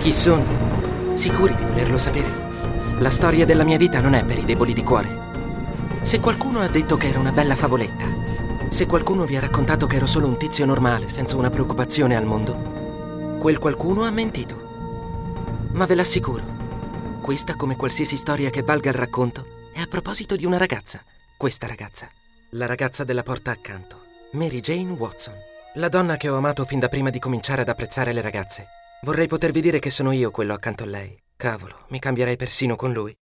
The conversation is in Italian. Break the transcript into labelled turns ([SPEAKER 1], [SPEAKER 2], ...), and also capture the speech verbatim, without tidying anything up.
[SPEAKER 1] Chi sono? Sicuri di volerlo sapere? La storia della mia vita non è per i deboli di cuore. Se qualcuno ha detto che era una bella favoletta, se qualcuno vi ha raccontato che ero solo un tizio normale senza una preoccupazione al mondo, quel qualcuno ha mentito. Ma ve l'assicuro, questa, come qualsiasi storia che valga il racconto, è a proposito di una ragazza. Questa ragazza. La ragazza della porta accanto. Mary Jane Watson. La donna che ho amato fin da prima di cominciare ad apprezzare le ragazze. Vorrei potervi dire che sono io quello accanto a lei. Cavolo, mi cambierei persino con lui.